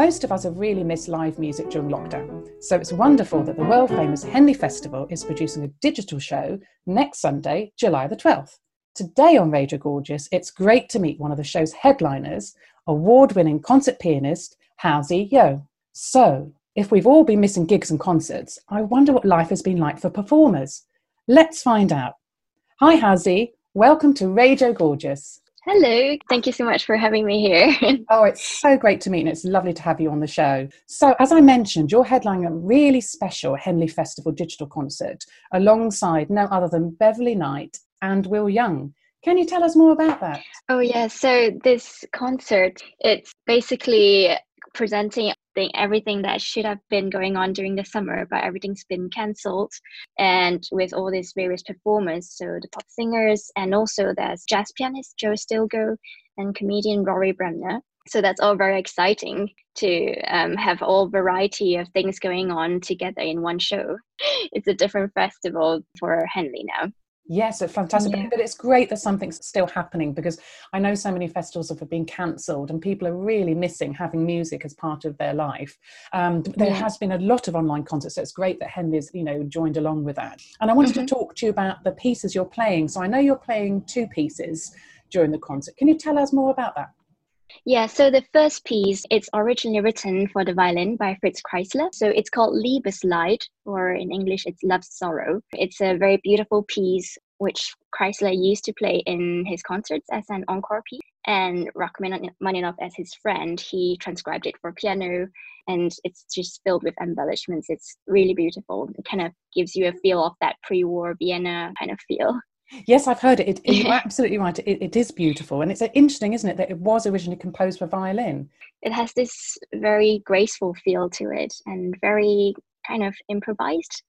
Most of us have really missed live music during lockdown, so it's wonderful that the world-famous Henley Festival is producing a digital show next Sunday, July the 12th. Today on Radio Gorgeous, it's great to meet one of the show's headliners, award-winning concert pianist, Halsey Yeo. So, if we've all been missing gigs and concerts, I wonder what life has been like for performers. Let's find out. Hi Halsey, welcome to Radio Gorgeous. Hello, thank you so much for having me here. Oh, it's so great to meet you, and it's lovely to have you on the show. So, as I mentioned, you're headlining a really special Henley Festival digital concert alongside no other than Beverley Knight and Will Young. Can you tell us more about that? Oh yeah, so this concert, it's basically presenting everything that should have been going on during the summer, but everything's been cancelled. And with all these various performers, so the pop singers, and also there's jazz pianist Joe Stilgo and comedian Rory Bremner. So that's all very exciting to have all variety of things going on together in one show. It's a different festival for Henley now. Yes, it's fantastic. Yeah. But it's great that something's still happening, because I know so many festivals have been cancelled and people are really missing having music as part of their life. There has been a lot of online concerts, so it's great that Henley's, joined along with that. And I wanted to talk to you about the pieces you're playing. So I know you're playing two pieces during the concert. Can you tell us more about that? Yeah, so the first piece, it's originally written for the violin by Fritz Kreisler. So it's called Liebesleid, or in English, it's Love's Sorrow. It's a very beautiful piece which Kreisler used to play in his concerts as an encore piece. And Rachmaninoff, as his friend, he transcribed it for piano, and it's just filled with embellishments. It's really beautiful. It kind of gives you a feel of that pre-war Vienna kind of feel. Yes, I've heard it. You're absolutely right. It is beautiful. And it's interesting, isn't it, that it was originally composed for violin? It has this very graceful feel to it and very kind of improvised.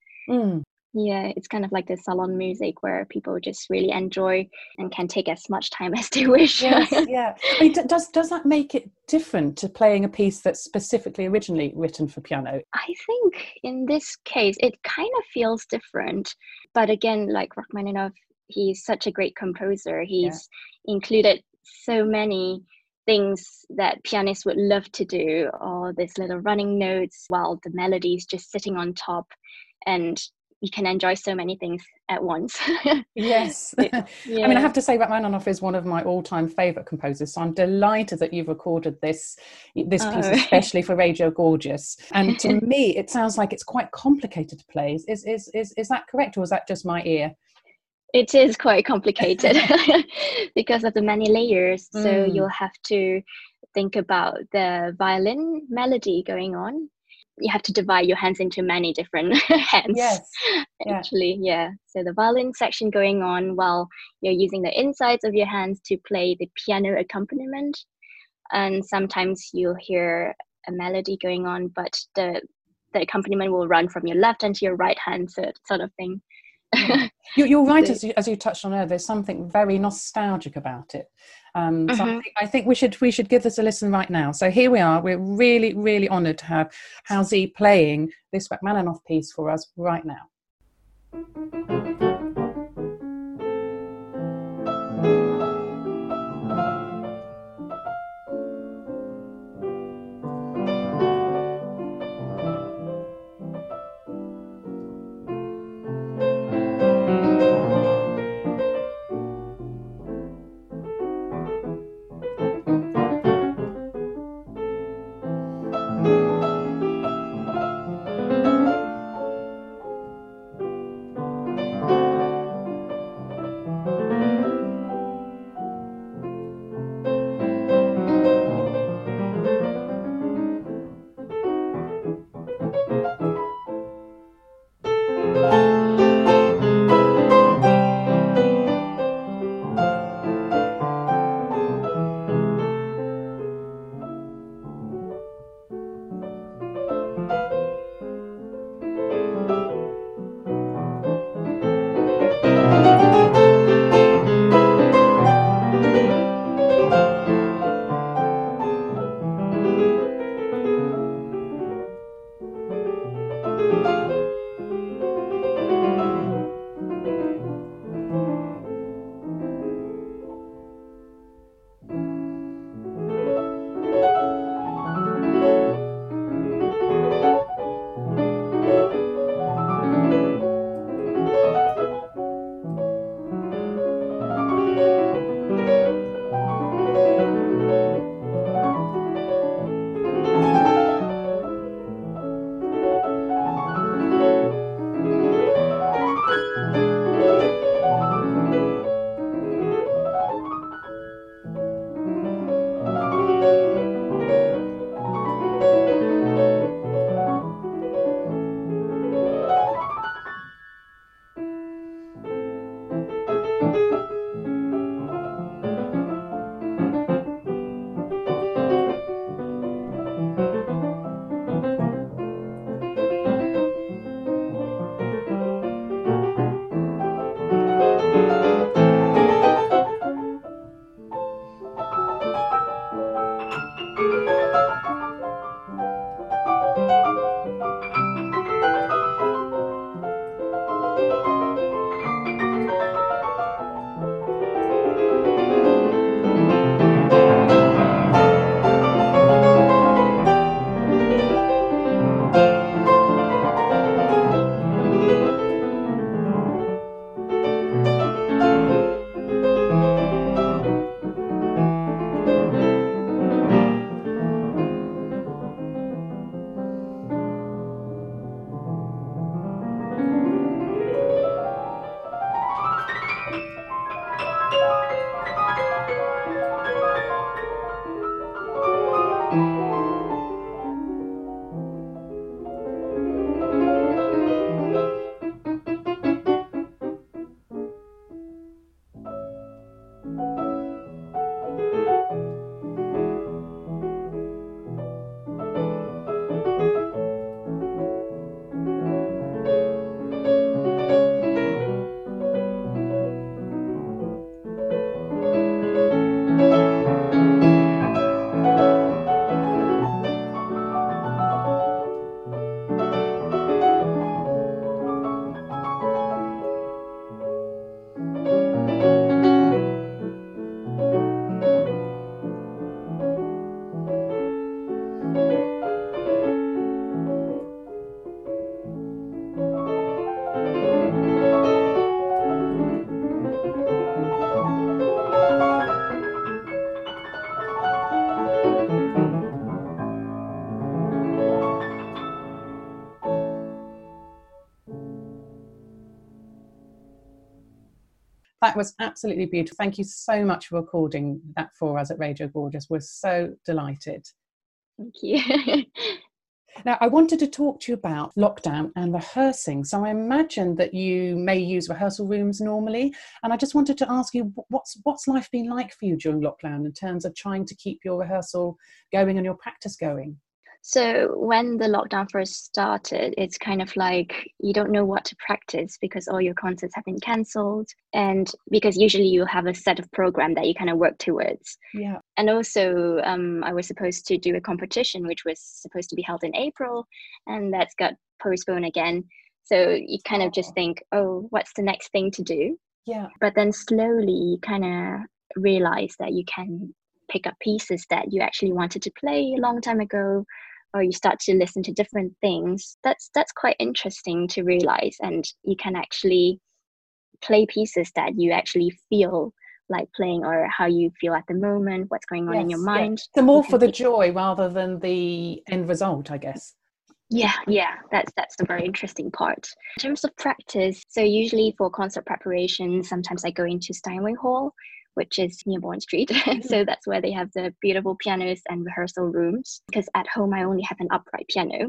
Yeah, it's kind of like the salon music where people just really enjoy and can take as much time as they wish. Yes, yeah. I mean, does that make it different to playing a piece that's specifically originally written for piano? I think in this case, it kind of feels different. But again, like Rachmaninoff, he's such a great composer. He's included so many things that pianists would love to do, or these little running notes while the melody is just sitting on top, and you can enjoy so many things at once. Yes. I mean, I have to say Rachmaninoff is one of my all-time favourite composers, so I'm delighted that you've recorded this piece especially for Radio Gorgeous. And to me, it sounds like it's quite complicated to play. Is that correct, or is that just my ear? It is quite complicated because of the many layers. So you'll have to think about the violin melody going on. You have to divide your hands into many different hands. Yes. Actually, yeah. So the violin section going on while you're using the insides of your hands to play the piano accompaniment. And sometimes you'll hear a melody going on, but the accompaniment will run from your left hand to your right hand, sort of thing. Yeah. You're right, as you touched on earlier, there's something very nostalgic about it. So I think we should give this a listen right now. So here we are. We're really, really honoured to have Halsey playing this Rachmaninoff piece for us right now. That was absolutely beautiful. Thank you so much for recording that for us at Radio Gorgeous. We're so delighted. Thank you. Now, I wanted to talk to you about lockdown and rehearsing. So I imagine that you may use rehearsal rooms normally. And I just wanted to ask you, what's life been like for you during lockdown in terms of trying to keep your rehearsal going and your practice going? So when the lockdown first started, it's kind of like you don't know what to practice because all your concerts have been cancelled. And because usually you have a set of program that you kind of work towards. Yeah. And also I was supposed to do a competition, which was supposed to be held in April, and that's got postponed again. So you kind of just think, oh, what's the next thing to do? Yeah. But then slowly you kind of realize that you can pick up pieces that you actually wanted to play a long time ago, or you start to listen to different things. That's quite interesting to realize, and you can actually play pieces that you actually feel like playing, or how you feel at the moment, what's going on in your mind. So more for the joy rather than the end result, I guess. Yeah, that's the very interesting part. In terms of practice, so usually for concert preparation, sometimes I go into Steinway Hall, which is near Bourne Street. So that's where they have the beautiful pianos and rehearsal rooms, because at home I only have an upright piano.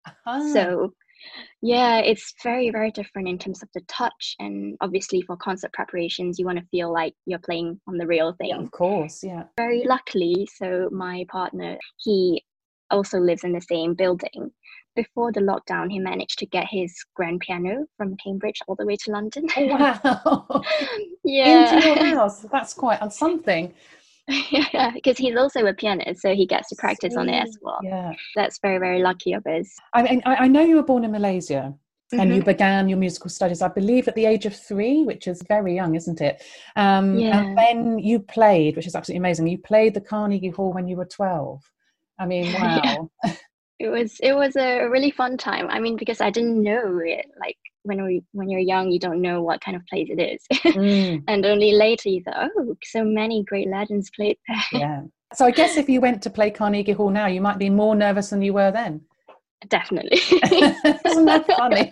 So yeah, it's very, very different in terms of the touch. And obviously for concert preparations, you want to feel like you're playing on the real thing. Yeah, of course, yeah. Very luckily, so my partner, he also lives in the same building. Before the lockdown, he managed to get his grand piano from Cambridge all the way to London. Oh, wow. Yeah. Into your house. That's quite something. Yeah, because he's also a pianist, so he gets to practice on it as well. Yeah. That's very, very lucky of us. I mean, I know you were born in Malaysia. And you began your musical studies, I believe, at the age of 3, which is very young, isn't it? And then you played, which is absolutely amazing. You played the Carnegie Hall when you were 12. I mean, wow. Yeah. It was a really fun time. I mean, because I didn't know it. Like when you're young, you don't know what kind of place it is. And only later you thought, oh, so many great legends played there. Yeah. So I guess if you went to play Carnegie Hall now, you might be more nervous than you were then. Definitely. Isn't that funny?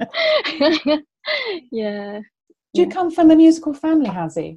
Yeah. Do you come from a musical family, Hazzy?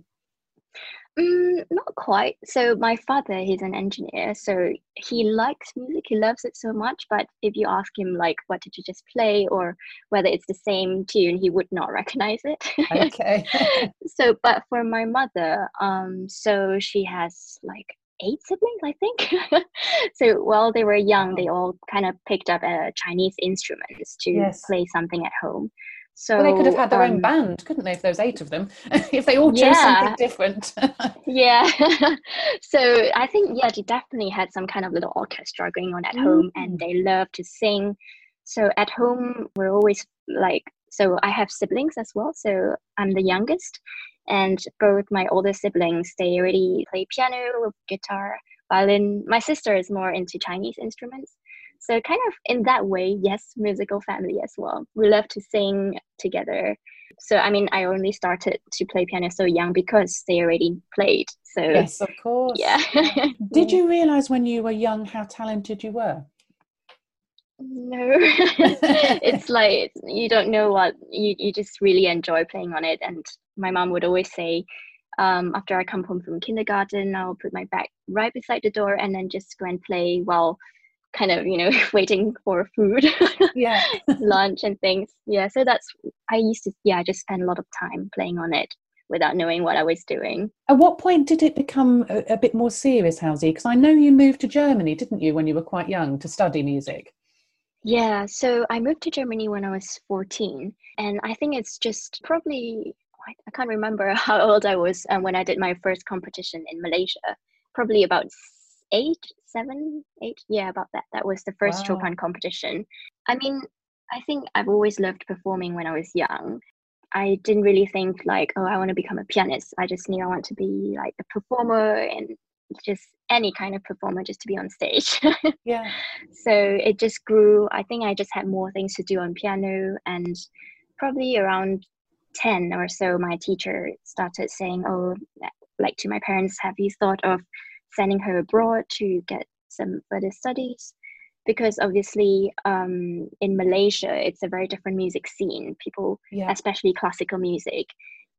Not quite. So my father, he's an engineer, so he likes music, he loves it so much, but if you ask him like what did you just play or whether it's the same tune, he would not recognize it. Okay. So but for my mother, so she has like 8 siblings, I think. So while they were young, they all kind of picked up Chinese instruments to play something at home. So well, they could have had their own band, couldn't they, if there's 8 of them? If they all chose something different. Yeah. So I think, yeah, they definitely had some kind of little orchestra going on at home, and they love to sing. So at home, we're always like, so I have siblings as well. So I'm the youngest, and both my older siblings, they already play piano, guitar, violin. My sister is more into Chinese instruments. So kind of in that way, yes, musical family as well. We love to sing together. So, I mean, I only started to play piano so young because they already played. So yes, of course. Yeah. Did you realise when you were young how talented you were? No. It's like you don't know what, you just really enjoy playing on it. And my mom would always say, after I come home from kindergarten, I'll put my bag right beside the door and then just go and play while kind of, waiting for food, lunch and things. Yeah, so I used to, just spend a lot of time playing on it without knowing what I was doing. At what point did it become a bit more serious, Halsey? Because I know you moved to Germany, didn't you, when you were quite young to study music? Yeah, so I moved to Germany when I was 14, and I think it's just probably, I can't remember how old I was when I did my first competition in Malaysia, probably about 8, 7, 8, yeah, about that. That was the first Chopin competition. I mean, I think I've always loved performing when I was young. I didn't really think like, oh, I want to become a pianist. I just knew I want to be like a performer, and just any kind of performer, just to be on stage. Yeah. So it just grew. I think I just had more things to do on piano, and probably around 10 or so, my teacher started saying, oh, like to my parents, have you thought of sending her abroad to get some further studies? Because obviously in Malaysia, it's a very different music scene. People, especially classical music,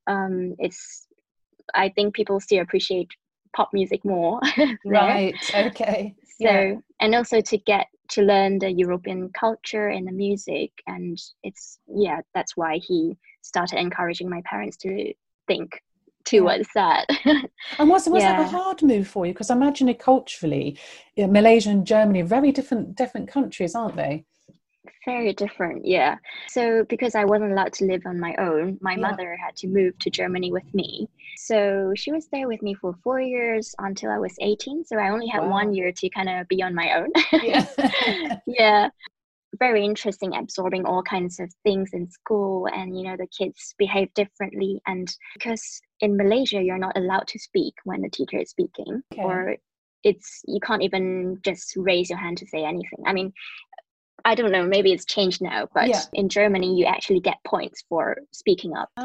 It's I think people still appreciate pop music more there. Right. Okay. Yeah. So, and also to get to learn the European culture and the music, and that's why he started encouraging my parents to think towards that. And was that a Yeah. hard move for you? Because I imagine it culturally, Malaysia and Germany are very different countries, aren't they? Very different, yeah. So because I wasn't allowed to live on my own, my Yeah. mother had to move to Germany with me. So she was there with me for 4 years until I was 18. So I only had Wow. 1 year to kind of be on my own. Yeah. Yeah. Very interesting, absorbing all kinds of things in school, and the kids behave differently. And because in Malaysia, you're not allowed to speak when the teacher is speaking, Okay. or you can't even just raise your hand to say anything. I mean, I don't know, maybe it's changed now, but in Germany, you actually get points for speaking up.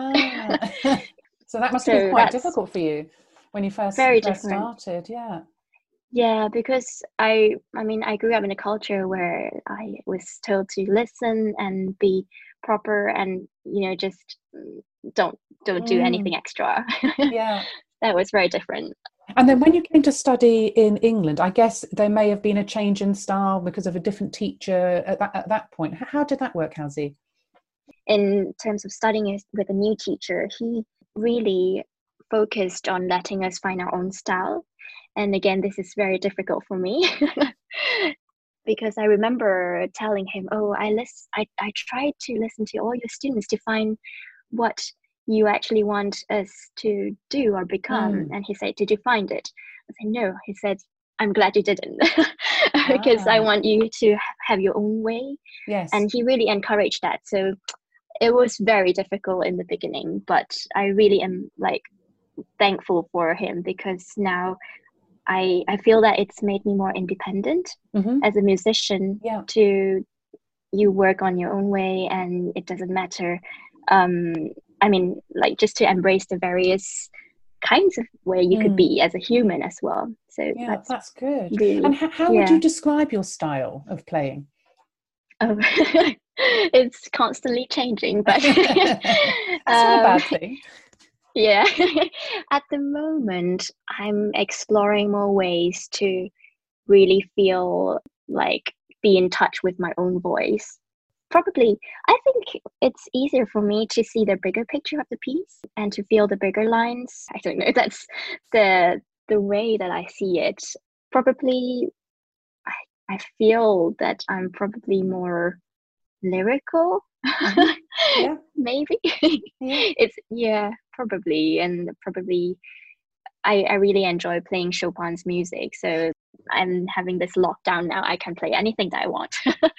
So that must have So been quite that's difficult for you when you first very different. started. Yeah. Yeah, because I mean, I grew up in a culture where I was told to listen and be proper, and just don't do anything extra. Yeah. That was very different. And then when you came to study in England, I guess there may have been a change in style because of a different teacher at that point. How did that work, Halsey? In terms of studying with a new teacher, he really focused on letting us find our own style. And again, this is very difficult for me because I remember telling him, "Oh, I tried to listen to all your students to find what you actually want us to do or become." And he said, "Did you find it?" I said, "No." He said, "I'm glad you didn't," because I want you to have your own way. Yes. And he really encouraged that. So it was very difficult in the beginning, but I really am thankful for him, because now I feel that it's made me more independent as a musician. Yeah. You work on your own way, and it doesn't matter. I mean, just to embrace the various kinds of way you could be as a human as well. So that's good. Really, and how would you describe your style of playing? Oh, it's constantly changing, but that's not a bad thing. Yeah. At the moment, I'm exploring more ways to really feel be in touch with my own voice. Probably, I think it's easier for me to see the bigger picture of the piece and to feel the bigger lines. I don't know. That's the way that I see it. Probably, I feel that I'm probably more lyrical. Yeah. Maybe. Yeah. Probably. And probably I really enjoy playing Chopin's music. So I'm having this lockdown now. I can play anything that I want.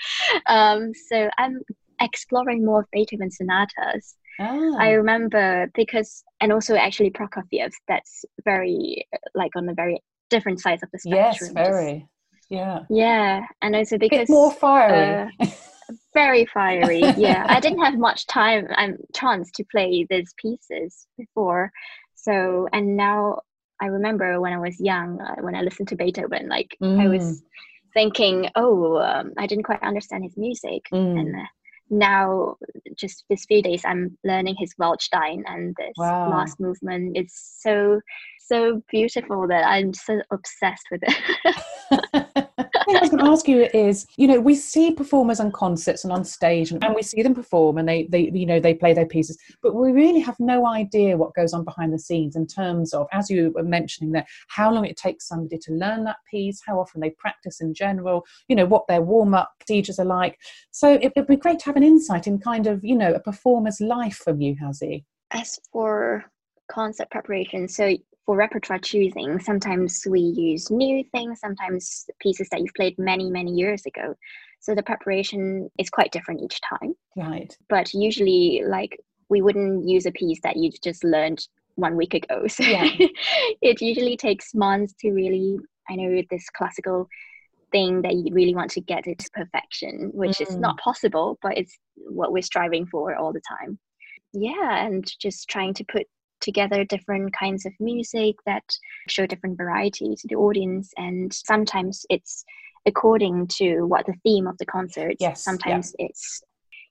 So I'm exploring more of Beethoven sonatas. I remember and also actually Prokofiev, that's very on the very different sides of the spectrum. Yes, very. Yeah. Yeah. And also because it's more fiery. Very fiery. Yeah. I didn't have much time and chance to play these pieces before. So, and now I remember when I was young, when I listened to Beethoven, I was thinking, I didn't quite understand his music. And now, just this few days, I'm learning his Waldstein, and this last movement is so beautiful that I'm so obsessed with it. What I was going to ask you is, we see performers on concerts and on stage, and we see them perform, and they play their pieces, but we really have no idea what goes on behind the scenes in terms of, as you were mentioning there, how long it takes somebody to learn that piece, how often they practice in general, what their warm-up procedures are like. So it'd be great to have an insight in kind of, a performer's life from you, Halsey. As for concert preparation, so for repertoire choosing, sometimes we use new things, sometimes pieces that you've played many, many years ago. So the preparation is quite different each time. Right. But usually, we wouldn't use a piece that you just learned 1 week ago. So it usually takes months to really, I know this classical thing that you really want to get it to perfection, which is not possible, but it's what we're striving for all the time. Yeah, and just trying to put together different kinds of music that show different variety to the audience. And sometimes it's according to what the theme of the concert. Yes. Sometimes it's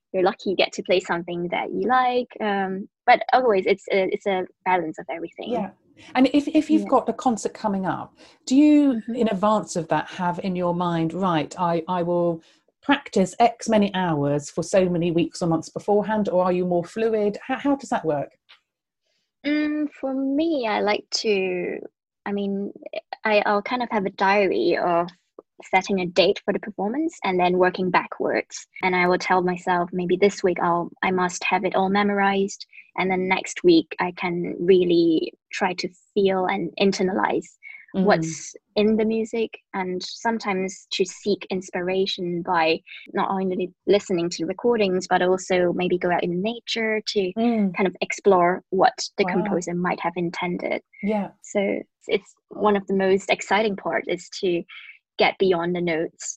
you're lucky you get to play something that you like. But always it's a balance of everything. Yeah. And if you've got a concert coming up, do you, Mm-hmm. in advance of that, have in your mind, right, I will practice X many hours for so many weeks or months beforehand, or are you more fluid? How does that work? For me, I like to, I mean, I'll kind of have a diary of setting a date for the performance and then working backwards. And I will tell myself maybe this week I must have it all memorized. And then next week I can really try to feel and internalize what's in the music, and sometimes to seek inspiration by not only listening to recordings but also maybe go out in nature to kind of explore what the composer might have intended. Yeah. So it's one of the most exciting parts is to get beyond the notes,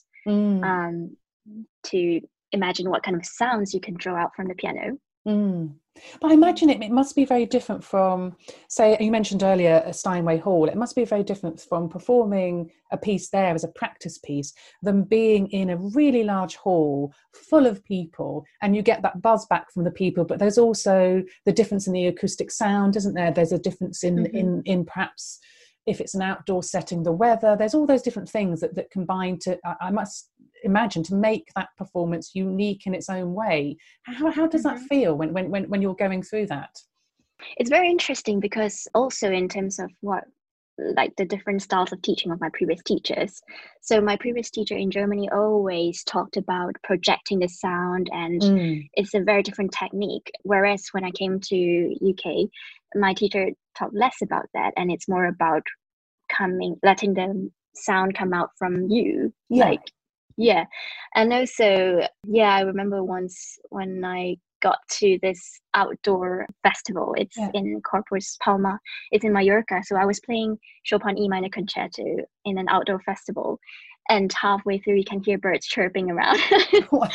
to imagine what kind of sounds you can draw out from the piano. But I imagine it must be very different from, say, you mentioned earlier Steinway Hall. It must be very different from performing a piece there as a practice piece than being in a really large hall full of people, and you get that buzz back from the people. But there's also the difference in the acoustic sound, isn't there? There's a difference in perhaps, if it's an outdoor setting, the weather. There's all those different things that combine to, I must imagine, to make that performance unique in its own way. How does that feel when you're going through that? It's very interesting because also in terms of what, like the different styles of teaching of my previous teachers. So my previous teacher in Germany always talked about projecting the sound, and it's a very different technique. Whereas when I came to UK, my teacher talked less about that, and it's more about letting the sound come out from you. And also, I remember once when I got to this outdoor festival. It's in Corpus Palma. It's in Mallorca. So I was playing Chopin E minor concerto in an outdoor festival, and halfway through you can hear birds chirping around. Wow.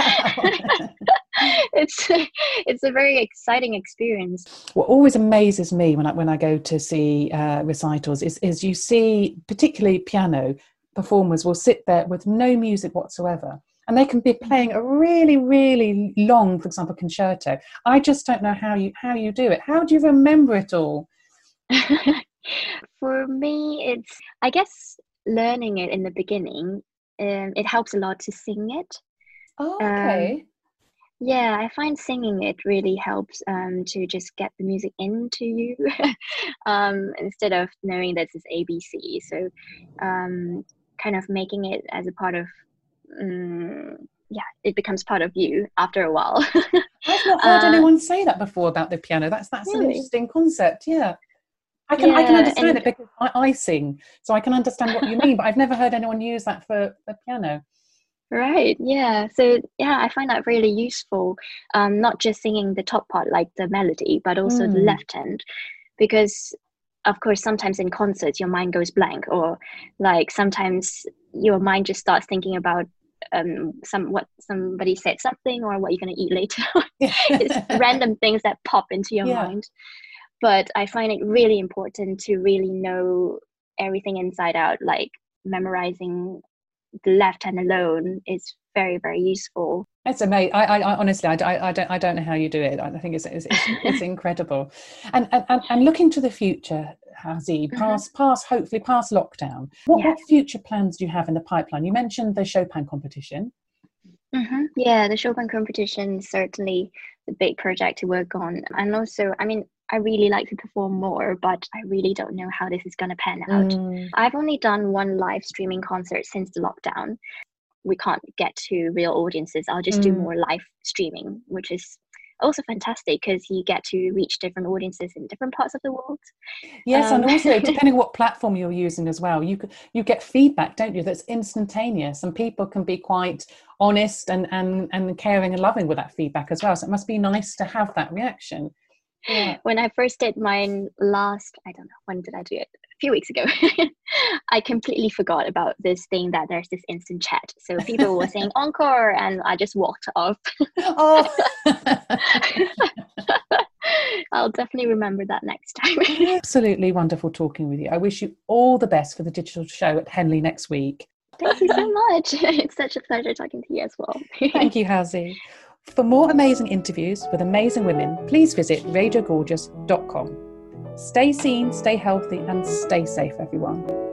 It's a very exciting experience. What always amazes me when I go to see recitals is you see, particularly piano performers will sit there with no music whatsoever, and they can be playing a really, really long, for example, concerto. I just don't know how you do it. How do you remember it all? For me, it's, I guess, learning it in the beginning. It helps a lot to sing it. Oh, okay. I find singing it really helps to just get the music into you instead of knowing this is ABC. So kind of making it as a part of, it becomes part of you after a while. I've not heard anyone say that before about the piano. That's really? an interesting concept. Yeah. I can understand it because I sing, so I can understand what you mean, but I've never heard anyone use that for piano. Right. Yeah. So I find that really useful. Not just singing the top part, like the melody, but also the left hand, because of course sometimes in concerts your mind goes blank, or like sometimes your mind just starts thinking about what somebody said something, or what you're going to eat later. It's random things that pop into your mind. But I find it really important to really know everything inside out, like memorizing the left hand alone is very, very useful. It's amazing. I honestly, I don't know how you do it. I think it's incredible. And looking to the future, Hazy, hopefully past lockdown, what future plans do you have in the pipeline? You mentioned the Chopin competition. The Chopin competition is certainly a big project to work on. And also, I mean, I really like to perform more, but I really don't know how this is going to pan out. I've only done one live streaming concert since the lockdown. We can't get to real audiences. I'll just do more live streaming, which is also fantastic because you get to reach different audiences in different parts of the world. Yes, and also depending on what platform you're using as well, you get feedback, don't you, that's instantaneous, and people can be quite honest and caring and loving with that feedback as well. So it must be nice to have that reaction. Yeah. When I first did mine last, I don't know, when did I do it? A few weeks ago. I completely forgot about this thing that there's this instant chat. So people were saying encore, and I just walked off. Oh. I'll definitely remember that next time. Absolutely wonderful talking with you. I wish you all the best for the digital show at Henley next week. Thank you so much. It's such a pleasure talking to you as well. Thank you, Hazy. For more amazing interviews with amazing women, please visit radiogorgeous.com. Stay seen, stay healthy, and stay safe, everyone.